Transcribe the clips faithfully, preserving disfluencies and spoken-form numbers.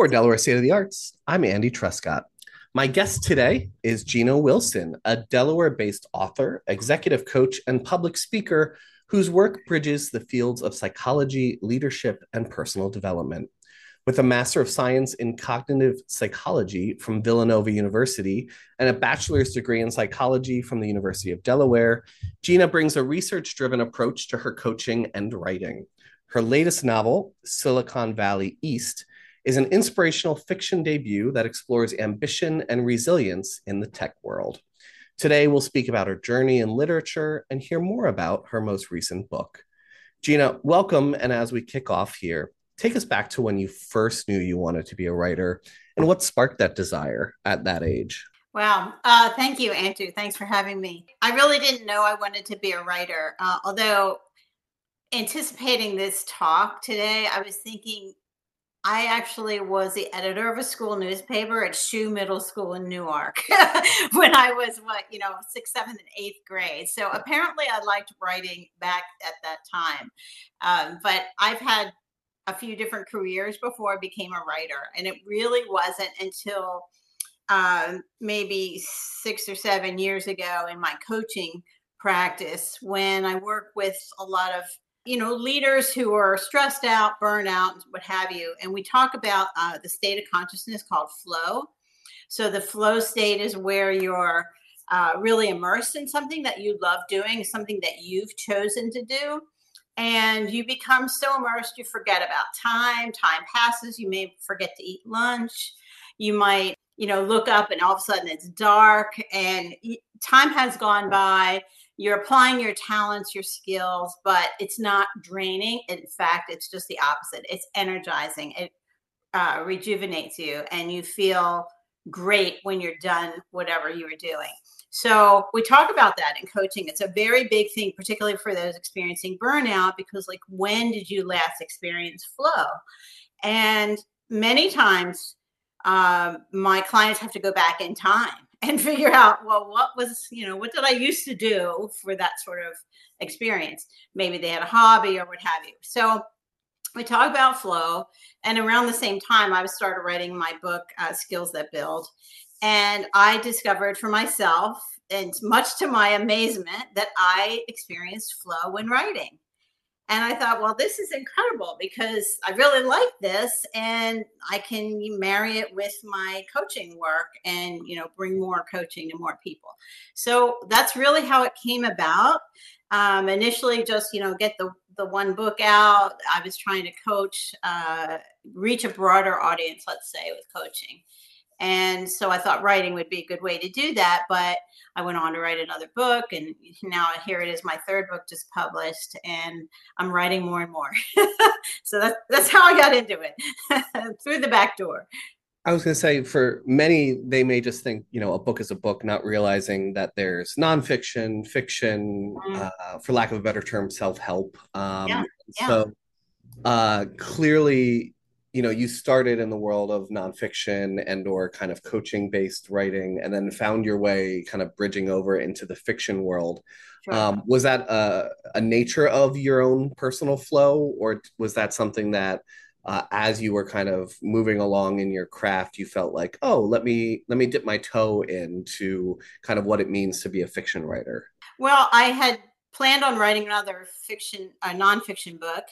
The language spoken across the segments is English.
For Delaware State of the Arts, I'm Andy Truscott. My guest today is Gina Wilson, a Delaware based author, executive coach, and public speaker whose work bridges the fields of psychology, leadership, and personal development. With a Master of Science in Cognitive Psychology from Villanova University and a bachelor's degree in psychology from the University of Delaware, Gina brings a research driven approach to her coaching and writing. Her latest novel, Silicon Valley East, is an inspirational fiction debut that explores ambition and resilience in the tech world. Today, we'll speak about her journey in literature and hear more about her most recent book. Gina, welcome. And as we kick off here, take us back to when you first knew you wanted to be a writer and what sparked that desire at that age. Wow. Uh, thank you, Andrew. Thanks for having me. I really didn't know I wanted to be a writer. Uh, although anticipating this talk today, I was thinking I actually was the editor of a school newspaper at Shoe Middle School in Newark when I was, what, you know, sixth, seventh, and eighth grade. So apparently I liked writing back at that time. Um, but I've had a few different careers before I became a writer. And it really wasn't until um, maybe six or seven years ago in my coaching practice when I worked with a lot of you know, leaders who are stressed out, burnt out, what have you. And we talk about uh, the state of consciousness called flow. So the flow state is where you're uh, really immersed in something that you love doing, something that you've chosen to do. And you become so immersed, you forget about time. Time passes. You may forget to eat lunch. You might, you know, look up and all of a sudden it's dark and time has gone by. You're applying your talents, your skills, but it's not draining. In fact, it's just the opposite. It's energizing. It uh, rejuvenates you and you feel great when you're done whatever you were doing. So we talk about that in coaching. It's a very big thing, particularly for those experiencing burnout, because like, when did you last experience flow? And many times um, my clients have to go back in time and figure out, well, what was, you know, what did I used to do for that sort of experience? Maybe they had a hobby or what have you. So we talk about flow. And around the same time, I started writing my book, uh, Skills That Build. And I discovered for myself, and much to my amazement, that I experienced flow when writing. And I thought, well, this is incredible because I really like this and I can marry it with my coaching work and, you know, bring more coaching to more people. So that's really how it came about. Um, initially, just, you know, get the, the one book out. I was trying to coach, uh, reach a broader audience, let's say, with coaching. And so I thought writing would be a good way to do that. But I went on to write another book. And now here it is, my third book just published. And I'm writing more and more. So that's, that's how I got into it, through the back door. I was going to say, for many, they may just think, you know, a book is a book, not realizing that there's nonfiction, fiction, Mm, uh, for lack of a better term, self-help. yeah, Um, yeah. so uh, clearly, you know, you started in the world of nonfiction and or kind of coaching based writing and then found your way kind of bridging over into the fiction world. Sure. Um, was that a, a nature of your own personal flow, or was that something that uh, as you were kind of moving along in your craft, you felt like, oh, let me let me dip my toe into kind of what it means to be a fiction writer? Well, I had planned on writing another fiction, a nonfiction book.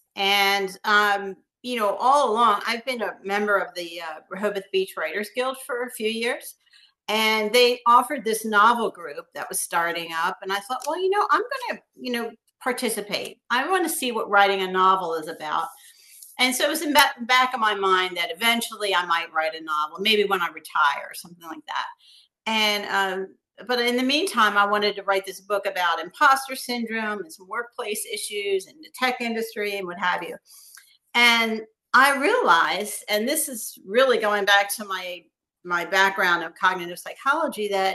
And, um, you know, all along, I've been a member of the uh, Rehoboth Beach Writers Guild for a few years. And they offered this novel group that was starting up. And I thought, well, you know, I'm going to, you know, participate. I want to see what writing a novel is about. And so it was in the back of my mind that eventually I might write a novel, maybe when I retire or something like that. And, um, but in the meantime, I wanted to write this book about imposter syndrome and some workplace issues and the tech industry and what have you. And I realized, and this is really going back to my my background of cognitive psychology, that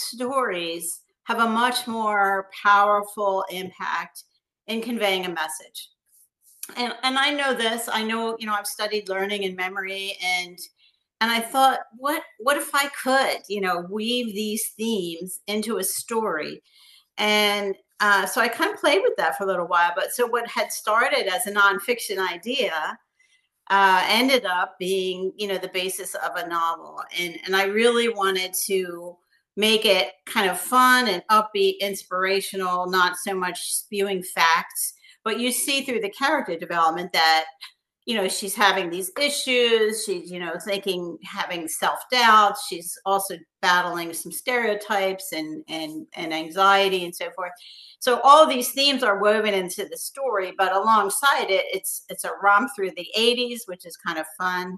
stories have a much more powerful impact in conveying a message. And and I know this. I know, you know, I've studied learning and memory, and and I thought, what what if I could, you know, weave these themes into a story? And uh, so I kind of played with that for a little while. But so what had started as a nonfiction idea uh, ended up being, you know, the basis of a novel. And, and I really wanted to make it kind of fun and upbeat, inspirational, not so much spewing facts. But you see through the character development that, you know, she's having these issues. She's, you know, thinking, having self-doubt. She's also battling some stereotypes and and and anxiety and so forth. So all of these themes are woven into the story, but alongside it, it's it's a romp through the eighties, which is kind of fun.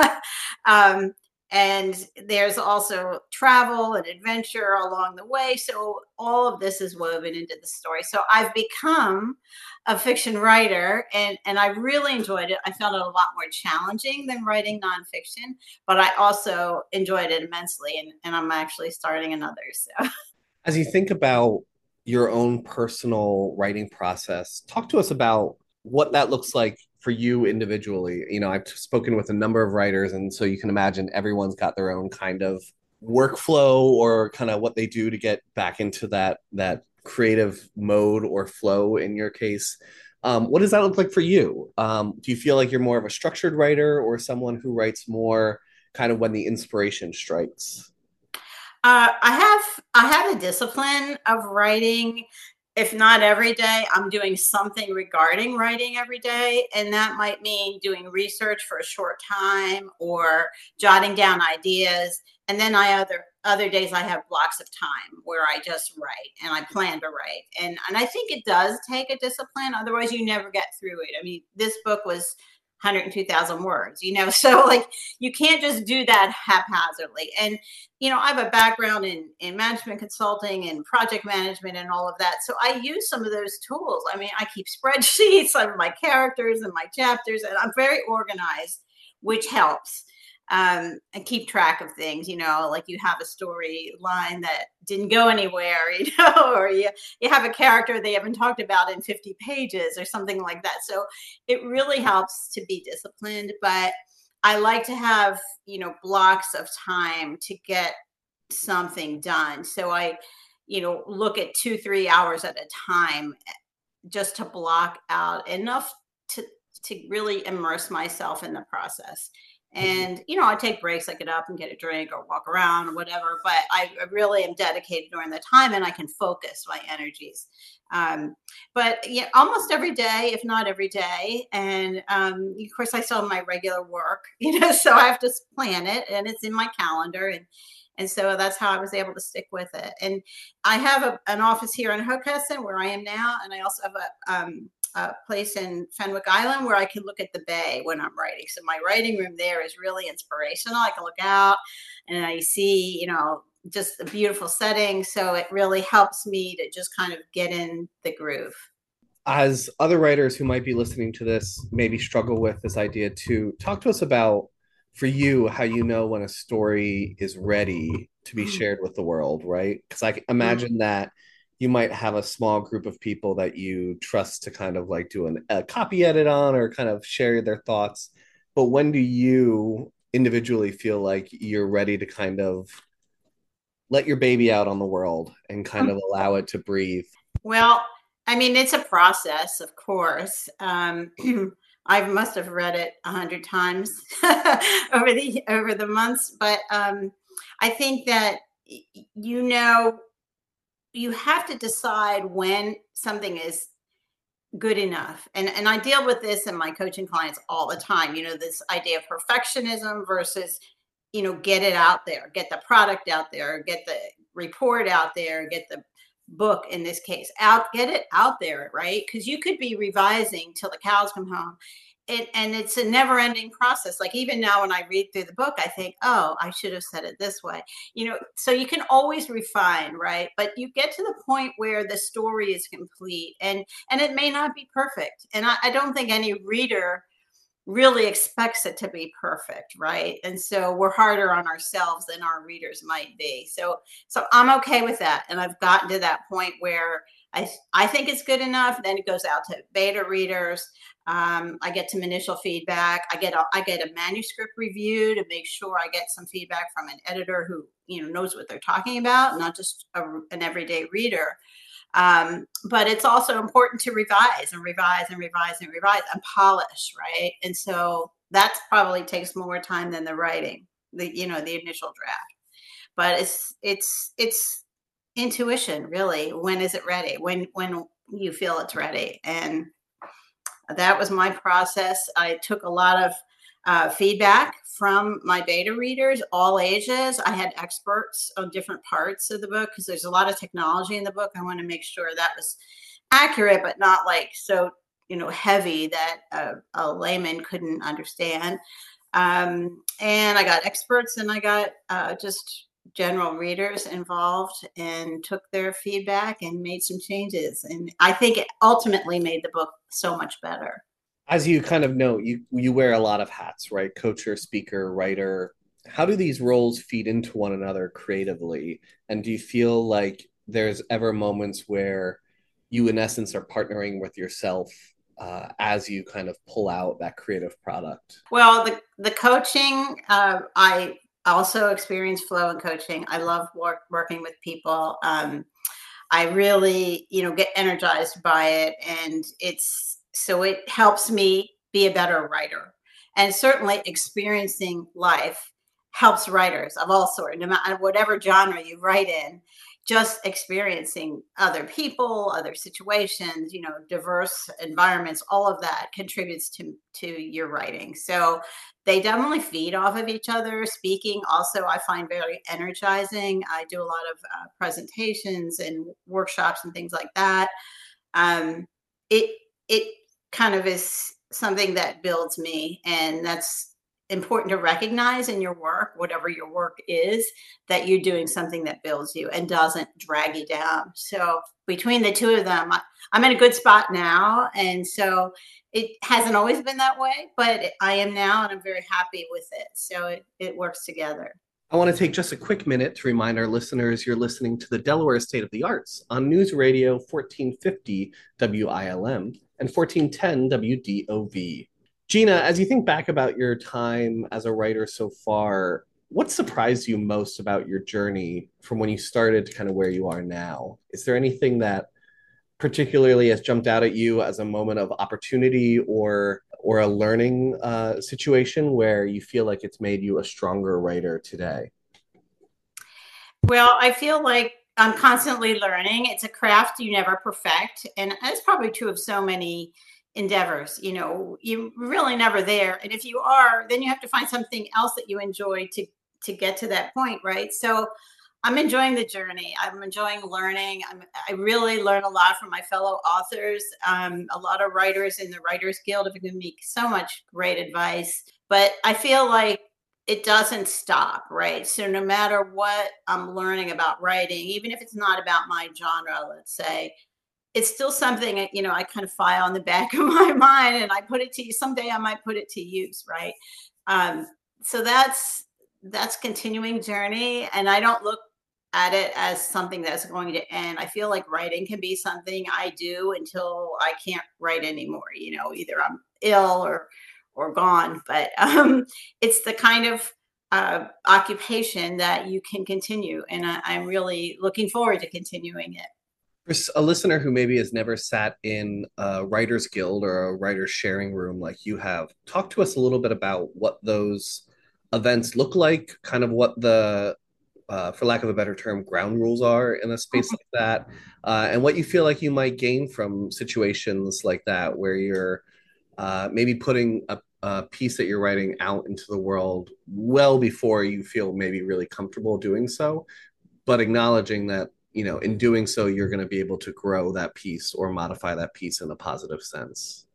um, and there's also travel and adventure along the way. So all of this is woven into the story. So I've become a fiction writer, and and I really enjoyed it. I found it a lot more challenging than writing nonfiction, but I also enjoyed it immensely, and, and I'm actually starting another. So As you think about your own personal writing process, talk to us about what that looks like for you individually. You know, I've spoken with a number of writers, and so you can imagine everyone's got their own kind of workflow or kind of what they do to get back into that that creative mode or flow in your case. Um, what does that look like for you? Um, do you feel like you're more of a structured writer or someone who writes more kind of when the inspiration strikes? Uh, I have I have a discipline of writing. If not every day, I'm doing something regarding writing every day, and that might mean doing research for a short time or jotting down ideas. And then I other other days I have blocks of time where I just write and I plan to write. And and I think it does take a discipline, otherwise you never get through it. I mean, this book was one hundred two thousand words, you know, so like you can't just do that haphazardly. And you know, I have a background in in management consulting and project management and all of that. So I use some of those tools. I mean, I keep spreadsheets of my characters and my chapters, and I'm very organized, which helps. Um, and keep track of things, you know, like you have a storyline that didn't go anywhere, you know, or you, you have a character they haven't talked about in fifty pages or something like that. So it really helps to be disciplined, but I like to have, you know, blocks of time to get something done. So I, you know, look at two, three hours at a time just to block out enough to to really immerse myself in the process. And you know, I take breaks, I get up and get a drink or walk around or whatever, but I really am dedicated during the time and I can focus my energies. Um, but yeah, almost every day, if not every day. And um, of course, I still have my regular work, you know, so I have to plan it and it's in my calendar. And and so that's how I was able to stick with it. And I have a, an office here in Hockessin where I am now, and I also have a um, a place in Fenwick Island where I can look at the bay when I'm writing. So my writing room there is really inspirational. I can look out and I see, you know, just a beautiful setting. So it really helps me to just kind of get in the groove. As other writers who might be listening to this maybe struggle with this idea too, talk to us about, for you, how you know when a story is ready to be shared with the world, right? Because I can imagine that you might have a small group of people that you trust to kind of like do an, a copy edit on or kind of share their thoughts. But when do you individually feel like you're ready to kind of let your baby out on the world and kind of allow it to breathe? Well, I mean, it's a process, of course. Um, I must have read it a hundred times over the over the months, but um, I think that you know you have to decide when something is good enough. And and I deal with this in my coaching clients all the time. You know, this idea of perfectionism versus, you know, get it out there, get the product out there, get the report out there, get the book in this case out, get it out there, right? Because you could be revising till the cows come home. It, and it's a never ending process. Like even now when I read through the book, I think, oh, I should have said it this way. You know, so you can always refine, right? But you get to the point where the story is complete and and it may not be perfect. And I, I don't think any reader really expects it to be perfect, right? And so we're harder on ourselves than our readers might be. So so I'm okay with that. And I've gotten to that point where I I think it's good enough. Then it goes out to beta readers. Um, I get some initial feedback. I get a, I get a manuscript review to make sure I get some feedback from an editor who, you know, knows what they're talking about, not just a, an everyday reader. Um, but it's also important to revise and revise and revise and revise and polish, right? And so That probably takes more time than the writing, the you know the initial draft. But it's it's it's intuition, really. When is it ready? When when you feel it's ready, and that was my process. I took a lot of uh, feedback from my beta readers, all ages. I had experts on different parts of the book because there's a lot of technology in the book. I want to make sure that was accurate, but not like so you know heavy that a, a layman couldn't understand. Um, and I got experts, and I got uh, just general readers involved, and took their feedback and made some changes. And I think it ultimately made the book so much better. As you kind of know, you you wear a lot of hats, right? Coacher, speaker, writer. How do these roles feed into one another creatively? And do you feel like there's ever moments where you, in essence, are partnering with yourself uh, as you kind of pull out that creative product? Well, the the coaching, uh, I also experience flow in coaching. I love work, working with people. Um, I really, you know, get energized by it, and it's so it helps me be a better writer. And certainly, experiencing life helps writers of all sorts, no matter whatever genre you write in. Just experiencing other people, other situations, you know, diverse environments, all of that contributes to to your writing. So they definitely feed off of each other. Speaking also, I find very energizing. I do a lot of uh, presentations and workshops and things like that. Um, it it kind of is something that builds me, and that's important to recognize in your work, whatever your work is, that you're doing something that builds you and doesn't drag you down. So between the two of them, I, I'm in a good spot now, and so it hasn't always been that way, but I am now, and I'm very happy with it. So it, it works together. I want to take just a quick minute to remind our listeners you're listening to the Delaware State of the Arts on News Radio fourteen fifty W I L M and fourteen ten W D O V. Gina, as you think back about your time as a writer so far, what surprised you most about your journey from when you started to kind of where you are now? Is there anything that particularly has jumped out at you as a moment of opportunity or or a learning uh, situation where you feel like it's made you a stronger writer today? Well, I feel like I'm constantly learning. It's a craft you never perfect. And that's probably true of so many endeavors. You know, you're really never there. And if you are, then you have to find something else that you enjoy to to get to that point, right? So I'm enjoying the journey. I'm enjoying learning. I'm, I really learn a lot from my fellow authors. Um, a lot of writers in the Writers Guild have given me so much great advice. But I feel like it doesn't stop, right? So no matter what I'm learning about writing, even if it's not about my genre, let's say, it's still something that, you know, I kind of file on the back of my mind, and I put it to you. Someday I might put it to use, right? Um, so that's that's continuing journey, and I don't look at it as something that's going to end. I feel like writing can be something I do until I can't write anymore. You know, either I'm ill or or gone. But um, it's the kind of uh, occupation that you can continue, and I, I'm really looking forward to continuing it. For a listener who maybe has never sat in a writer's guild or a writer's sharing room like you have, talk to us a little bit about what those events look like, kind of what the, uh, for lack of a better term, ground rules are in a space like that, uh, and what you feel like you might gain from situations like that, where you're uh, maybe putting a, a piece that you're writing out into the world well before you feel maybe really comfortable doing so, but acknowledging that, you know, in doing so, you're going to be able to grow that piece or modify that piece in a positive sense.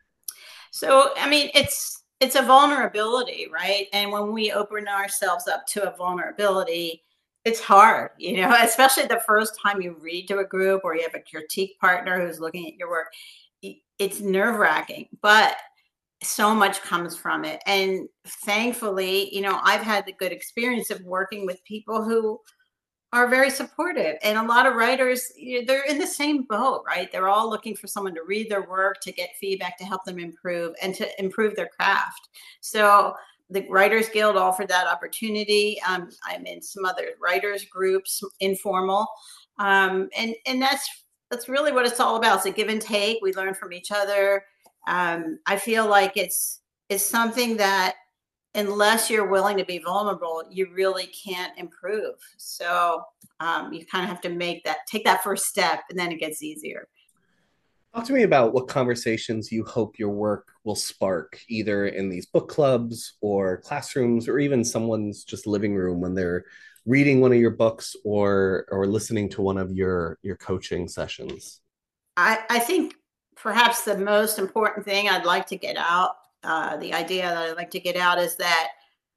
So, I mean, it's it's a vulnerability, right? And when we open ourselves up to a vulnerability, it's hard, you know, especially the first time you read to a group or you have a critique partner who's looking at your work. It's nerve wracking, but so much comes from it. And thankfully, you know, I've had the good experience of working with people who are very supportive. And a lot of writers, you know, they're in the same boat, right? They're all looking for someone to read their work, to get feedback, to help them improve and to improve their craft. So the Writers Guild offered that opportunity. Um, I'm in some other writers groups, informal. Um, and, and that's, that's really what it's all about. It's a give and take. We learn from each other. Um, I feel like it's is something that unless you're willing to be vulnerable, you really can't improve. So um, you kind of have to make that, take that first step, and then it gets easier. Talk to me about what conversations you hope your work will spark, either in these book clubs or classrooms, or even someone's just living room when they're reading one of your books or or listening to one of your your coaching sessions. I, I think perhaps the most important thing I'd like to get out, uh, the idea that I'd like to get out is that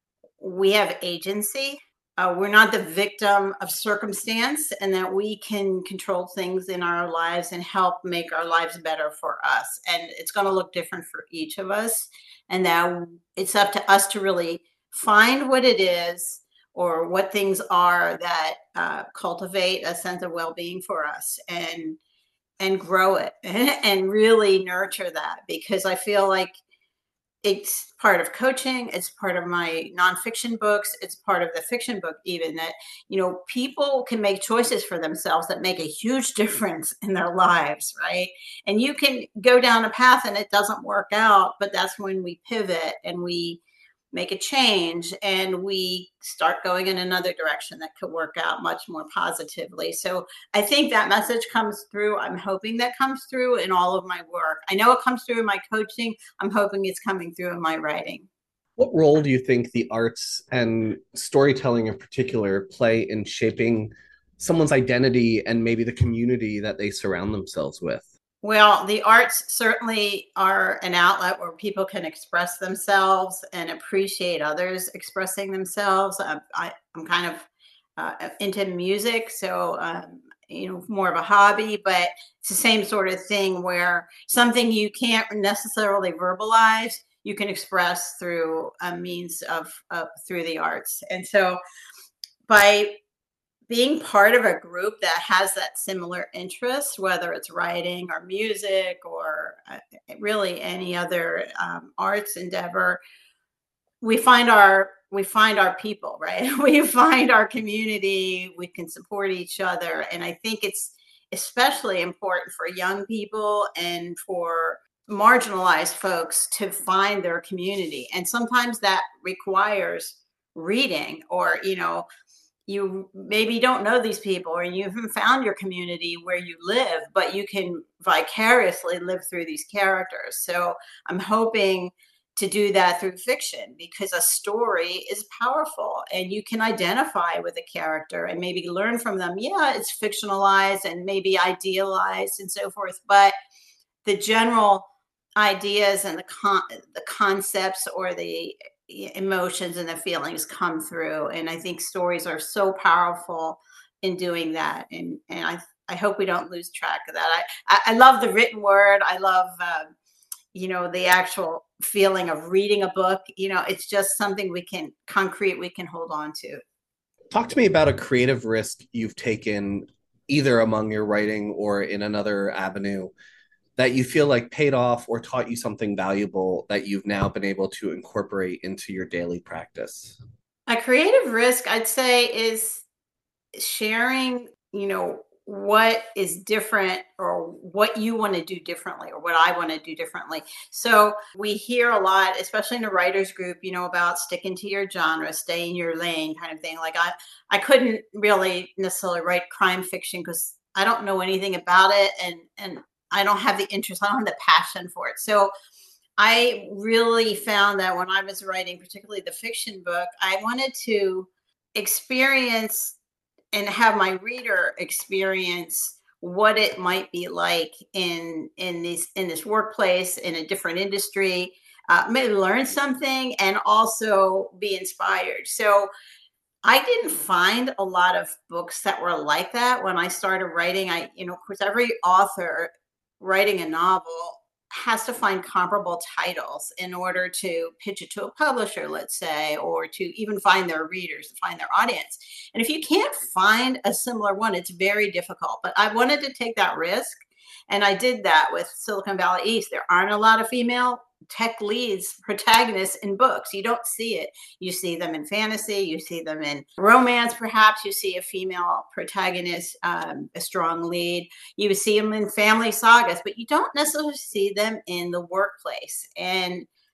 we have agency. Uh, we're not the victim of circumstance, and that we can control things in our lives and help make our lives better for us. And it's going to look different for each of us. And that it's up to us to really find what it is or what things are that uh, cultivate a sense of well-being for us, and and grow it and really nurture that, because I feel like it's part of coaching, it's part of my nonfiction books, it's part of the fiction book, even that, you know, people can make choices for themselves that make a huge difference in their lives, right? And you can go down a path and it doesn't work out, but that's when we pivot and we make a change and we start going in another direction that could work out much more positively. So I think that message comes through. I'm hoping that comes through in all of my work. I know it comes through in my coaching. I'm hoping it's coming through in my writing. What role do you think the arts and storytelling in particular play in shaping someone's identity and maybe the community that they surround themselves with? Well, the arts certainly are an outlet where people can express themselves and appreciate others expressing themselves. Um, I, I'm kind of uh, into music, so um, you know, more of a hobby, but it's the same sort of thing where something you can't necessarily verbalize, you can express through a means of uh, through the arts. And so by being part of a group that has that similar interest, whether it's writing or music or uh, really any other um, arts endeavor, we find our we find our people, right? We find our community. We can support each other, and I think it's especially important for young people and for marginalized folks to find their community. And sometimes that requires reading, or you know, you maybe don't know these people or you haven't found your community where you live, but you can vicariously live through these characters. So I'm hoping to do that through fiction, because a story is powerful and you can identify with a character and maybe learn from them. Yeah, it's fictionalized and maybe idealized and so forth, but the general ideas and the con- the concepts or the emotions and the feelings come through, and I think stories are so powerful in doing that. And and i i hope we don't lose track of that. i i, I love the written word. I love um, you know, the actual feeling of reading a book. You know, it's just something we can concrete, we can hold on to. Talk to me about a creative risk you've taken, either among your writing or in another avenue, that you feel like paid off or taught you something valuable that you've now been able to incorporate into your daily practice. A creative risk, I'd say, is sharing, you know, what is different or what you want to do differently or what I want to do differently. So we hear a lot, especially in a writers group, you know, about sticking to your genre, stay in your lane kind of thing. Like I, I couldn't really necessarily write crime fiction because I don't know anything about it, and and I don't have the interest, I don't have the passion for it. So I really found that when I was writing, particularly the fiction book, I wanted to experience and have my reader experience what it might be like in in this in this workplace in a different industry, uh, maybe learn something and also be inspired. So I didn't find a lot of books that were like that when I started writing. I, you know, of course, every author writing a novel has to find comparable titles in order to pitch it to a publisher, let's say, or to even find their readers, to find their audience. And if you can't find a similar one, it's very difficult. But I wanted to take that risk. And I did that with Silicon Valley East. There aren't a lot of female tech leads, protagonists in books. You don't see it. You see them in fantasy, you see them in romance, perhaps. You see a female protagonist, um, a strong lead. You see them in family sagas, but you don't necessarily see them in the workplace. And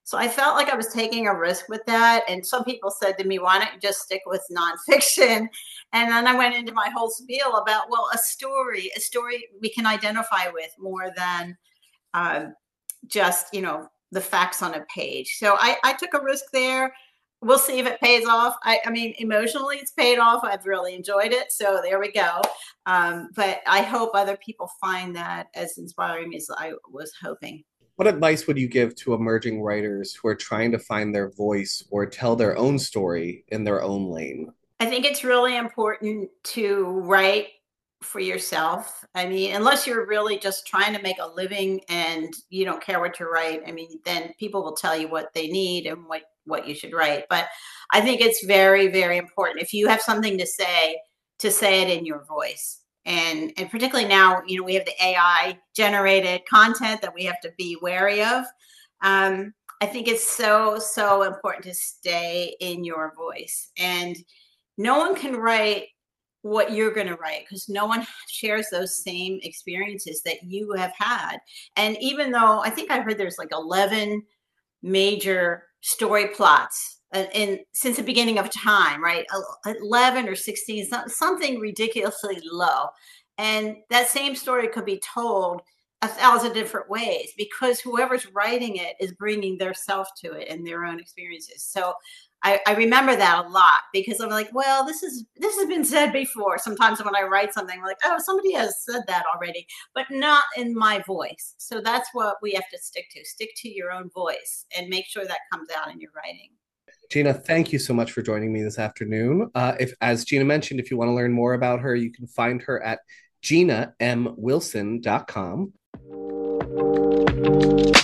So I felt like I was taking a risk with that. And some people said to me, why don't you just stick with nonfiction? And then I went into my whole spiel about, well, a story, a story we can identify with more than uh, just, you know, the facts on a page. So I, I took a risk there. We'll see if it pays off. I, I mean, emotionally, it's paid off. I've really enjoyed it. So there we go. Um, but I hope other people find that as inspiring as I was hoping. What advice would you give to emerging writers who are trying to find their voice or tell their own story in their own lane? I think it's really important to write for yourself. I mean, unless you're really just trying to make a living and you don't care what you write, I mean, then people will tell you what they need and what what you should write. But I think it's very, very important if you have something to say, to say it in your voice. And and particularly now, you know, we have the A I generated content that we have to be wary of. Um, I think it's so, so important to stay in your voice. And no one can write what you're going to write because no one shares those same experiences that you have had. And even though I think I heard there's like eleven major story plots uh, in since the beginning of time, right? eleven or sixteen, something ridiculously low. And that same story could be told a thousand different ways because whoever's writing it is bringing their self to it and their own experiences. So I, I remember that a lot because I'm like, well, this is this has been said before. Sometimes when I write something, I'm like, oh, somebody has said that already, but not in my voice. So that's what we have to stick to. Stick to your own voice and make sure that comes out in your writing. Gina, thank you so much for joining me this afternoon. Uh, if, as Gina mentioned, if you want to learn more about her, you can find her at gina m wilson dot com.